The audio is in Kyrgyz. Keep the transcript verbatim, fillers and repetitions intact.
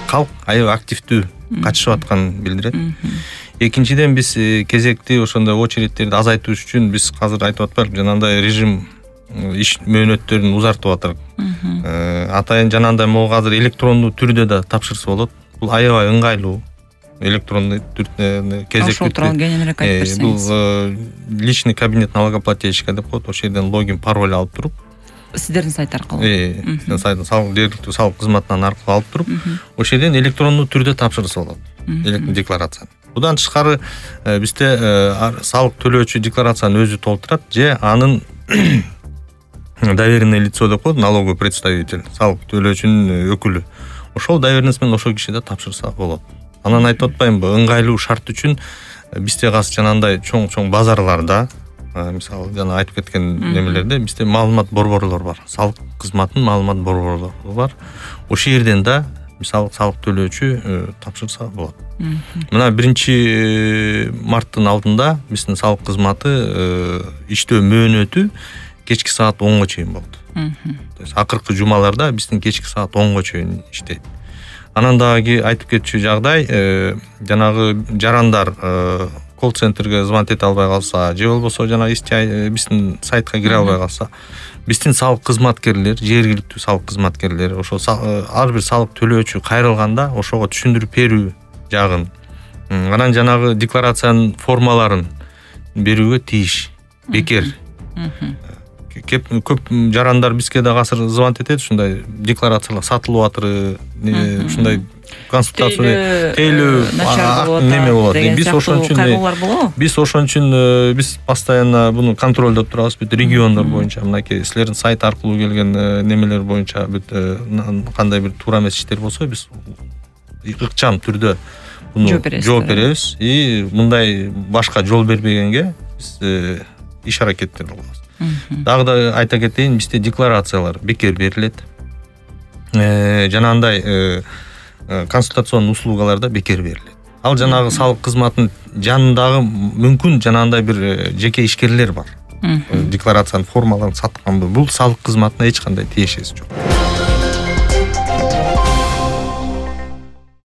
калк аябай активдүү катышып атканын билдирет. Экинчиден биз кезекти ошондой очередтерди азайтыш үчүн биз азыр айтып атпайбы, жанагындай режим иш мөөнөттөрүн узартып атырк. Атайын жанагындай могу азыр электрондуу түрдө да тапшырса болот. Бул аябай ыңгайлуу. Электрондуу түрдө кезек ошол тууралуу кеңирээк айтып берсеңиз. Бул личный кабинет налогоплательщика деп коет. Ошол жерден логин, пароль алып туруп, сиздердин сайт аркылуу. Э, сайт салык жергиликтүү салык кызматынан аркылуу алып туруп, ошол жерден электрондуу түрдө тапшырса болот. Электрондуу декларацияны. Будан тышкары бизде салык төлөөчү декларацияны өзү толтурат же анын доверенное лицо деп коет, налоговый представитель, салык төлөөчүнүн өкүлү. Ошол доверенность менен ошол кишиде тапшырса болот. Анан айтып атпаймынбы, ыңгайлуу шарт үчүн бизде газ жанагындай чоң-чоң базарларда, мисалы жана айтып кеткен немелерде бизде маалымат борборлор бар. Салык кызматынын маалымат борборлору бар. Ошол жерден да мисалы салык төлөөчү тапшырса болот. Мына биринчи марттын алдында биздин салык кызматы иштөө мөөнөтү кечки саат онго чейин болот. То есть акыркы жумаларда биздин кечки саат онго чейин иштейт. Анан дагы айтып кетчү жагдай, жанагы жарандар колл-центрге звонок эте албай калса, же болбосо жанагы биздин сайтка кире албай калса, биздин салык кызматкерлер, жергиликтүү салык кызматкерлери ошо ар бир салык төлөөчү кайрылганда ошого түшүндүрүп берүү жагын, анан жанагы декларациянын формаларын берүүгө тийиш. Бекер. Көп жарандар бизге да азыр звонок этет, ушундай декларациялар сатылып атыр, ушундай консультация тейлөө неме болот. Биз ошон үчүн биз ошон үчүн биз постоянно буну контролдоп турабыз. Бүт региондор боюнча, мынакей силердин сайт аркылуу келген немелер боюнча бүт кандай бир туура эмес иштер болсо биз ыкчам түрдө буну жооп беребиз. И мындай башка жол бербегенге биз иш аракеттер кылабыз. Дагы да айта кетейин, бизде декларациялар бекер берилет. Жанагындай консультацион услугалар да бекер берилет. Ал жанагы салык кызматынын жанындагы мүмкүн жанагындай бир жеке ишкерлер бар. Декларациянын формаларын сатканбы, бул салык кызматына эч кандай тиешеси жок.